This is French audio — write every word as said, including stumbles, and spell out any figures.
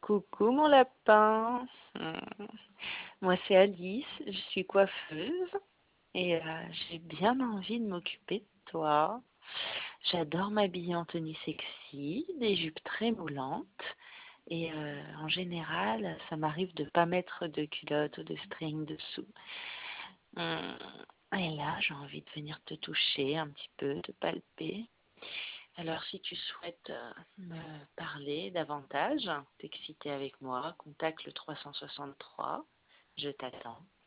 Coucou mon lapin. Hmm. Moi c'est Alice, je suis coiffeuse et euh, j'ai bien envie de m'occuper de toi. J'adore m'habiller en tenue sexy, des jupes très moulantes et euh, en général ça m'arrive de pas mettre de culotte ou de string dessous. Hmm. Et là j'ai envie de venir te toucher un petit peu, te palper. Alors, si tu souhaites euh, me parler davantage, t'exciter avec moi, contacte le trois cent soixante-trois. Je t'attends.